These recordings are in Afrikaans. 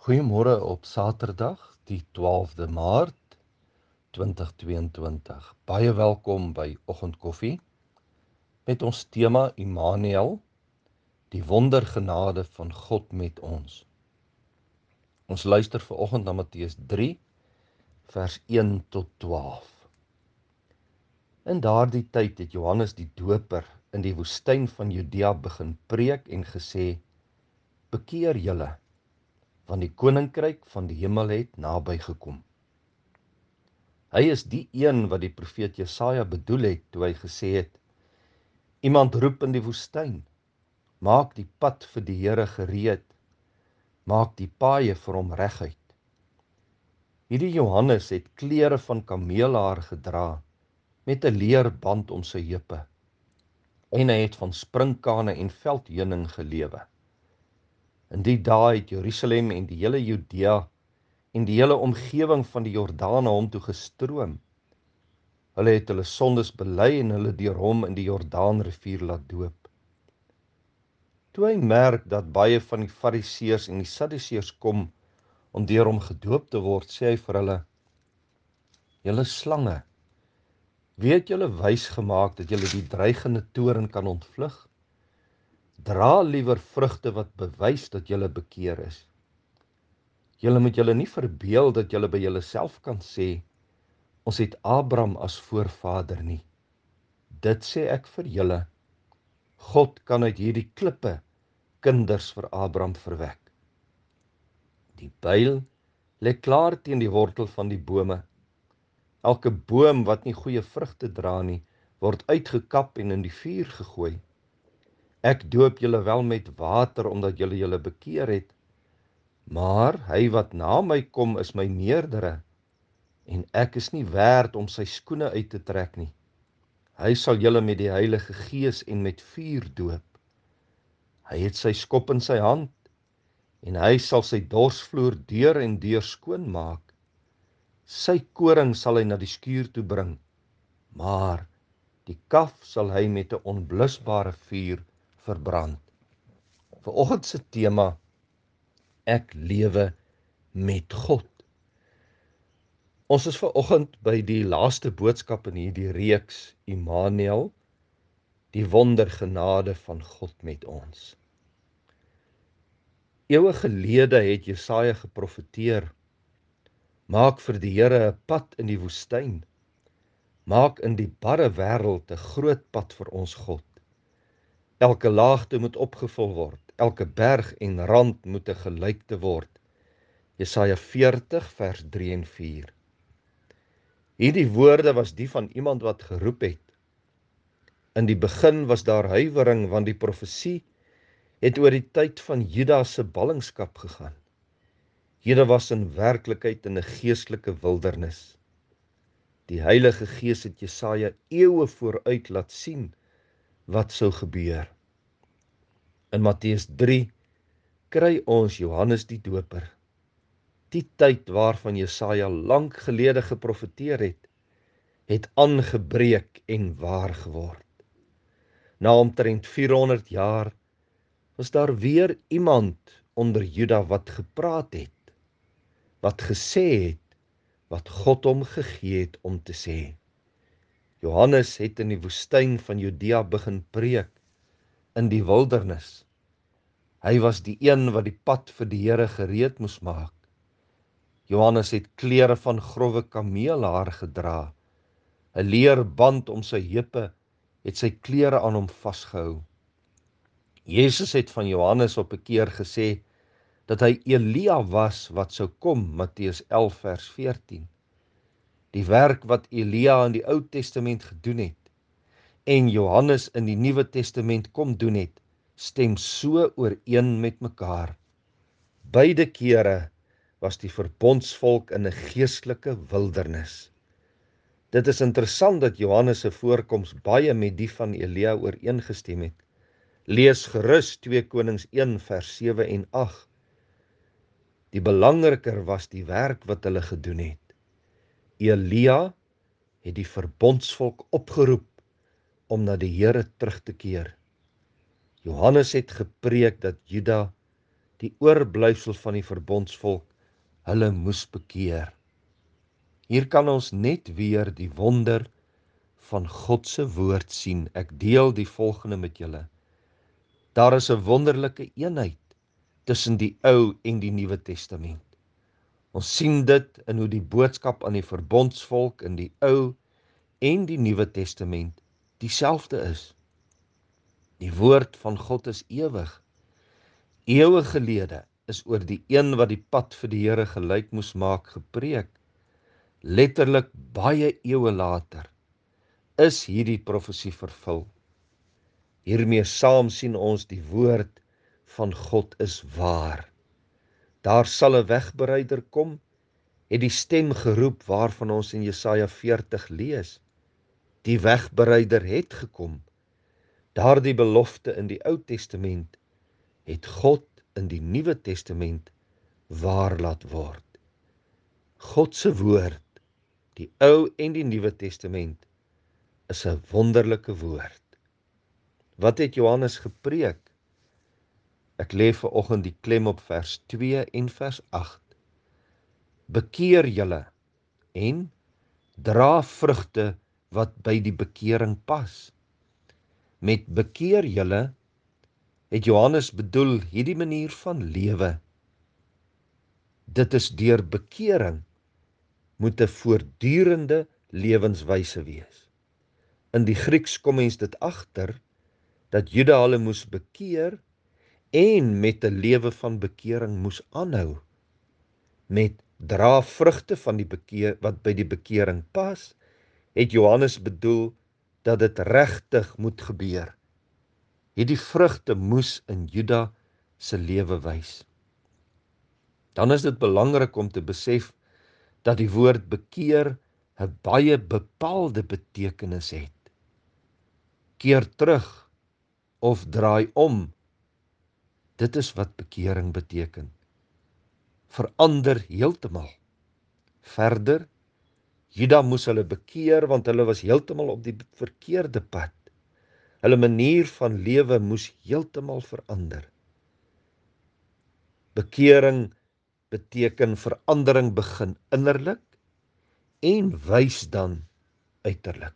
Goeiemôre op Saterdag, die 12de Maart 2022. Baie welkom by Oggendkoffie met ons tema Immanuel, die wondergenade van God met ons. Ons luister vanoggend na Matteus 3 vers 1 tot 12. In daardie tyd het Johannes die Doper in die woestyn van Judea begin preek en gesê: Bekeer julle, want die koninkryk van die hemel het naby gekom. Hy is die een wat die profeet Jesaja bedoel het toe hy gesê het: Iemand roep in die woestyn, maak die pad vir die Here gereed, maak die paaie vir hom reguit. Hierdie Johannes het klere van kameelhaar gedra met 'n leerband om sy heupe, en hy het van sprinkane en veldheuning gelewe. In die dae het Jerusalem en die hele Judea en die hele omgewing van die Jordaan na hom toe gestroom. Hulle het hulle sondes bely en hulle deur hom in die Jordaanrivier laat doop. Toe hy merk dat baie van die Fariseërs en die Sadduseërs kom om deur hom gedoop te word, sê hy vir hulle: Julle slange, wie het julle wys gemaak dat julle die dreigende toorn kan ontvlug? Dra liewer vrugte wat bewys dat julle bekeer is. Julle moet julle nie verbeel dat julle by julleself kan sê: Ons het Abraham as voorvader nie. Dit sê ek vir julle, God kan uit hierdie klippe kinders vir Abraham verwek. Die pyl lê klaar teen die wortel van die bome. Elke boom wat nie goeie vrugte dra nie, word uitgekap en in die vuur gegooi. Ek doop julle wel met water omdat julle julle bekeer het, maar hy wat na my kom is my meerdere, en ek is nie werd om sy skoene uit te trek nie. Hy sal julle met die Heilige Gees en met vuur doop. Hy het sy skop in sy hand, en hy sal sy dorsvloer deur en deur skoon maak. Sy koring sal hy na die skuur toe bring, maar die kaf sal hy met 'n onblusbare vuur verbrand. Vanoggend se tema: Ek lewe met God. Ons is vanoggend by die laaste boodskap in hierdie reeks, Immanuel, die wondergenade van God met ons. Eeue gelede het Jesaja geprofeteer: Maak vir die Here 'n pad in die woestyn. Maak in die barre wêreld 'n groot pad vir ons God. Elke laagte moet opgevul word, elke berg en rand moet 'n gelykte word. Jesaja 40 vers 3 en 4. Hierdie woorde was die van iemand wat geroep het: In die begin was daar huiwering, want die profesie het oor die tyd van Juda se ballingskap gegaan. Juda was in werklikheid in 'n geestelike wildernis. Die Heilige Gees het Jesaja eeue vooruit laat sien wat sou gebeur. In Matteus 3 kry ons Johannes die Doper. Die tyd waarvan Jesaja lank gelede geprofeteer het aangebreek en waar geword. Na omtrent 400 jaar was daar weer iemand onder Juda wat gepraat het, wat gesê het wat God hom gegee het om te sê. Johannes het in die woestyn van Judea begin preek, in die wildernis. Hy was die een wat die pad vir die Here gereed moes maak. Johannes het klere van growwe kameelhaar gedra. 'n Leerband om sy heupe het sy klere aan hom vasgehou. Jesus het van Johannes op 'n keer gesê dat hy Elia was wat sou kom, Matteus 11 vers 14. Die werk wat Elia in die Ou Testament gedoen het en Johannes in die Nuwe Testament kom doen het, stem so ooreen met mekaar. Beide kere was die verbondsvolk in 'n geestelike wildernis. Dit is interessant dat Johannes se voorkoms baie met die van Elia ooreengestem het. Lees gerus 2 Konings 1 vers 7 en 8. Die belangriker was die werk wat hulle gedoen het. Elia het die verbondsvolk opgeroep om na die Here terug te keer. Johannes het gepreek dat Juda die oorblyfsel van die verbondsvolk, hulle moes bekeer. Hier kan ons net weer die wonder van God se woord sien. Ek deel die volgende met julle. Daar is 'n wonderlike eenheid tussen die Ou en die Nuwe Testament. Ons sien dit in hoe die boodskap aan die verbondsvolk in die Ou en die Nuwe Testament dieselfde is. Die woord van God is ewig. Eeue gelede is oor die een wat die pad vir die Here gelyk moes maak gepreek. Letterlik baie eeue later is hierdie profesie vervul. Hiermee saam sien ons die woord van God is waar. Daar sal 'n wegbereider kom, het die stem geroep waarvan ons in Jesaja 40 lees. Die wegbereider het gekom. Daardie belofte in die Ou Testament het God in die Nuwe Testament waar laat word. God se woord, die Ou en die Nuwe Testament, is 'n wonderlike woord. Wat het Johannes gepreek? Ek lê vanoggend die klem op vers 2 en vers 8. Bekeer julle en dra vrugte wat by die bekering pas. Met bekeer julle het Johannes bedoel hierdie manier van lewe. Dit is deur bekering moet 'n voortdurende lewenswyse wees. In die Grieks kom mens dit agter dat Juda hulle moes bekeer en met 'n lewe van bekering moes aanhou. Met dra vrugte van die wat by die bekering pas, het Johannes bedoel dat dit regtig moet gebeur. Hierdie vrugte moes in Juda se lewe wys. Dan is dit belangrik om te besef dat die woord bekeer 'n baie bepaalde betekenis het. Keer terug of draai om. Dit is wat bekering beteken. Verander heeltemal. Verder, Juda moes hulle bekeer want hulle was heeltemal op die verkeerde pad. Hulle manier van lewe moes heeltemal verander. Bekering beteken verandering begin innerlik en wys dan uiterlik.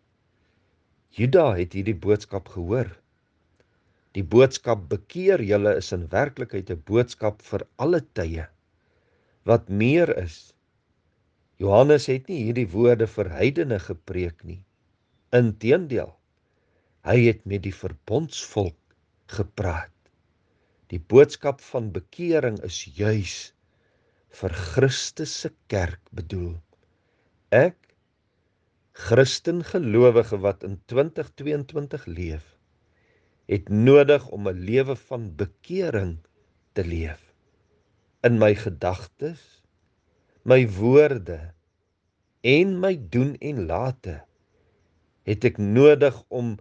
Juda het hierdie boodskap gehoor. Die boodskap bekeer julle is in werklikheid 'n boodskap vir alle tye. Wat meer is, Johannes het nie hierdie woorde vir heidene gepreek nie. Inteendeel, hy het met die verbondsvolk gepraat. Die boodskap van bekering is juis vir Christus se kerk bedoel. Ek, Christen gelowige wat in 2022 leef, het nodig om 'n lewe van bekering te leef. In my gedagtes, my woorde en my doen en late het ek nodig om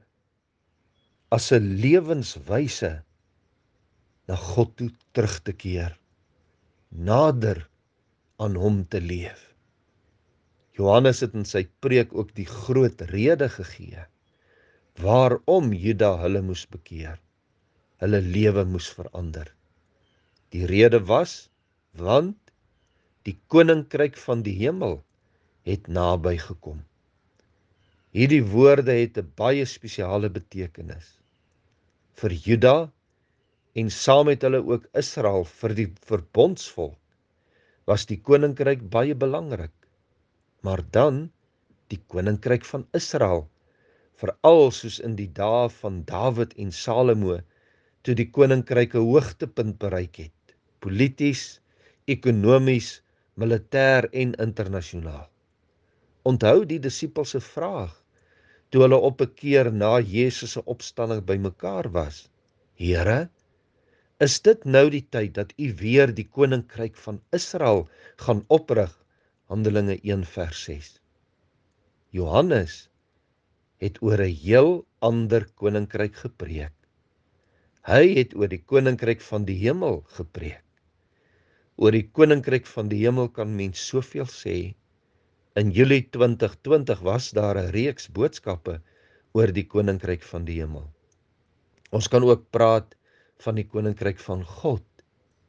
as 'n lewenswyse na God toe terug te keer, nader aan hom te leef. Johannes het in sy preek ook die groot rede gegee waarom Juda hulle moes bekeer. Hulle lewe moes verander. Die rede was, want die koninkryk van die hemel het naby gekom. Hierdie woorde het 'n baie spesiale betekenis. Vir Juda en saam met hulle ook Israel, vir die verbondsvolk, was die koninkryk baie belangrik. Maar dan die koninkryk van Israel, veral soos in die dae van Dawid en Salomo, toe die koninkryk 'n hoogtepunt bereik het, polities, ekonomies, militêr en internasionaal. Onthou die disippels se vraag, toe hulle op 'n keer na Jesus se opstanding bymekaar was: Here, is dit nou die tyd dat u weer die koninkryk van Israel gaan oprig? Handelinge 1 vers 6. Johannes het oor 'n heel ander koninkryk gepreek. Hy het oor die koninkryk van die hemel gepreek. Oor die koninkryk van die hemel kan mens soveel sê. In Julie 2020 was daar 'n reeks boodskappe oor die koninkryk van die hemel. Ons kan ook praat van die koninkryk van God.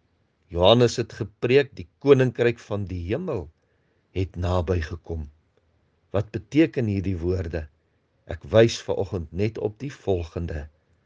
Johannes het gepreek, die koninkryk van die hemel het naby gekom. Wat beteken hierdie woorde? Ek wys vanoggend net op die volgende.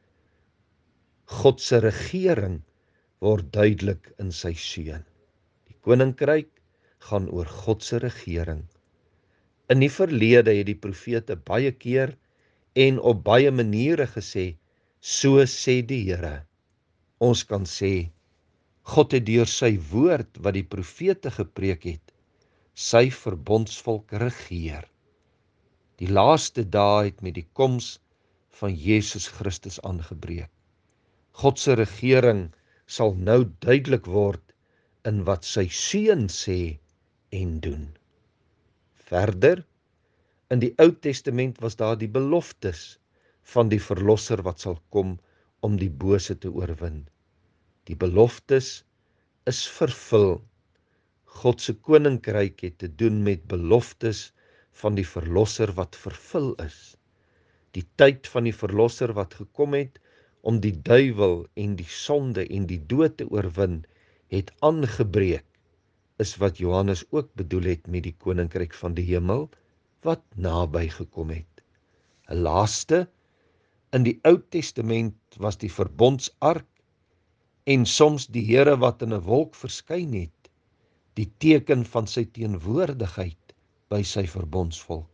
God se regering word duidelik in sy seun. Die koninkryk gaan oor God se regering. In die verlede het die profete baie keer en op baie maniere gesê, so sê die Here. Ons kan sê, God het deur sy woord wat die profete gepreek het, sy verbondsvolk regeer. Die laaste dae het met die koms van Jesus Christus aangebreek. God se regering sal nou duidelik word in wat sy seun sê en doen. Verder, in die Ou Testament was daar die beloftes van die verlosser wat sal kom om die bose te oorwin. Die beloftes is vervul. God se koninkryk het te doen met beloftes van die verlosser wat vervul is. Die tyd van die verlosser wat gekom het om die duiwel en die sonde en die dood te oorwin, het aangebreek, is wat Johannes ook bedoel het met die koninkryk van die hemel, wat naby gekom het. 'n Laaste, in die Ou Testament was die verbondsark en soms die Here wat in 'n wolk verskyn het, die teken van sy teenwoordigheid by sy verbondsvolk.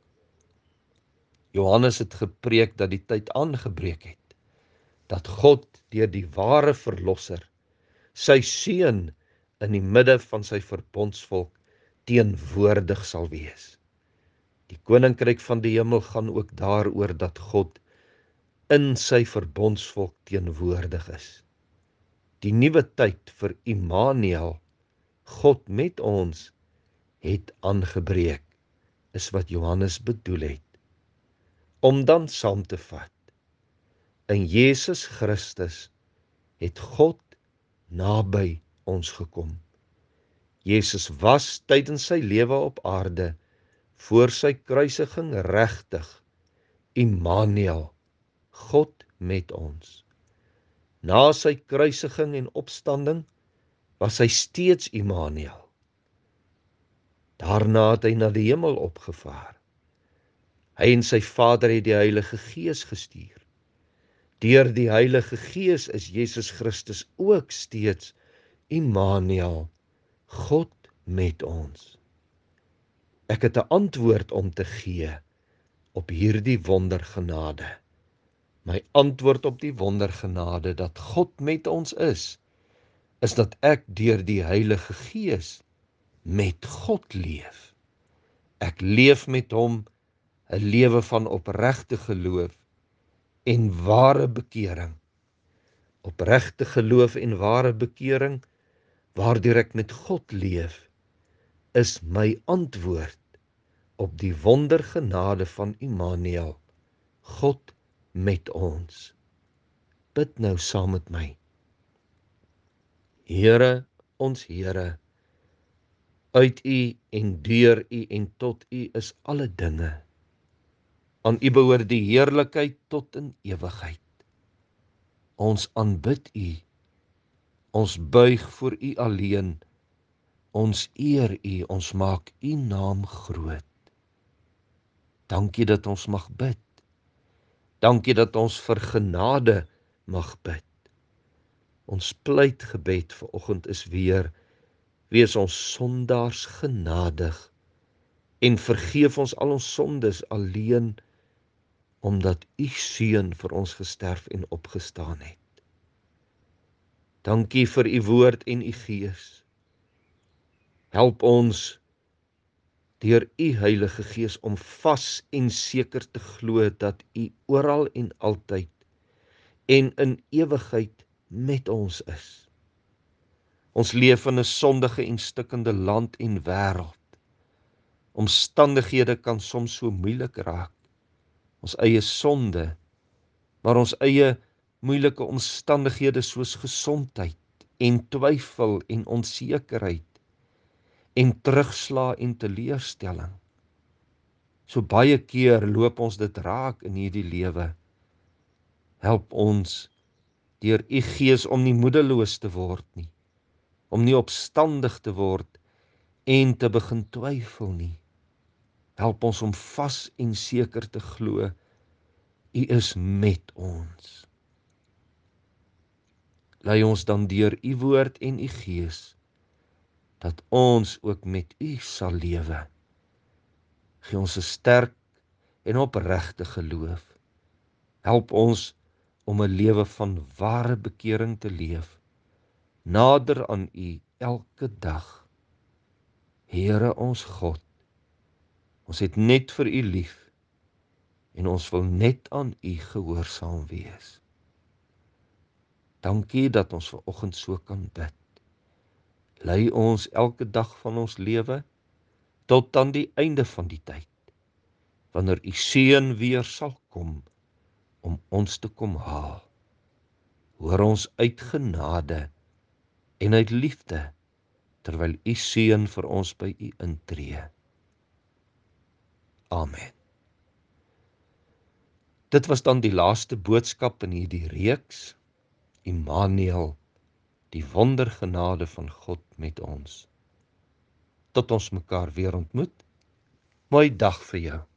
Johannes het gepreek dat die tyd aangebreek het, dat God deur die ware verlosser, sy seun in die midde van sy verbondsvolk teenwoordig sal wees. Die koninkryk van die hemel gaan ook daaroor dat God in sy verbondsvolk teenwoordig is. Die nuwe tyd vir Immanuel, God met ons, het aangebreek, is wat Johannes bedoel het. Om dan saam te vat, in Jesus Christus het God naby ons gekom. Jesus was tydens sy lewe op aarde, voor sy kruisiging regtig, Immanuel, God met ons. Na sy kruisiging en opstanding was hy steeds Immanuel. Daarna het hy na die hemel opgevaar. Hy en sy Vader het die Heilige Gees gestuur. Deur die Heilige Gees is Jesus Christus ook steeds Immanuel, God met ons. Ek het 'n antwoord om te gee op hierdie wondergenade. My antwoord op die wondergenade dat God met ons is dat ek deur die Heilige Gees met God leef. Ek leef met hom 'n lewe van opregte geloof en ware bekering. Opregte geloof en ware bekering, waardeur ek met God leef, is my antwoord op die wondergenade van Immanuel, God met ons. Bid nou saam met my. Here, ons Here, uit U en deur U en tot U is alle dinge. Aan U behoort die heerlikheid tot in ewigheid. Ons aanbid U, ons buig voor U alleen, ons eer U, ons maak U naam groot. Dankie dat ons mag bid. Dankie dat ons vir genade mag bid. Ons pleitgebed vanoggend is weer, wees ons sondaars genadig en vergeef ons al ons sondes alleen omdat U seun vir ons gesterf en opgestaan het. Dankie vir U woord en U Gees. Help ons deur U Heilige Gees om vas en seker te glo dat U oral en altyd en in ewigheid met ons is. Ons leef in 'n sondige en stikkende land en wêreld. Omstandighede kan soms so moeilik raak. Ons eie sonde, maar ons eie moeilike omstandighede soos gesondheid en twyfel en onsekerheid en terugslag en teleurstelling. So baie keer loop ons dit raak in hierdie lewe. Help ons deur U Gees om nie moedeloos te word nie, om nie opstandig te word en te begin twyfel nie. Help ons om vas en seker te glo, U is met ons. Lei ons dan deur U woord en U Gees, dat ons ook met U sal lewe. Gee ons 'n sterk en opregte geloof. Help ons om 'n lewe van ware bekering te leef, nader aan U elke dag. Here ons God, ons het net vir U lief en ons wil net aan U gehoorsaam wees. Dankie dat ons vanoggend so kan bid. Lei ons elke dag van ons lewe tot aan die einde van die tyd, wanneer U Seun weer sal kom om ons te kom haal. Hoor ons uit genade en uit liefde, terwyl U Seun vir ons by U intree. Amen. Dit was dan die laaste boodskap in hierdie reeks, Immanuel, die wondergenade van God met ons. Tot ons mekaar weer ontmoet, mooi dag vir jou.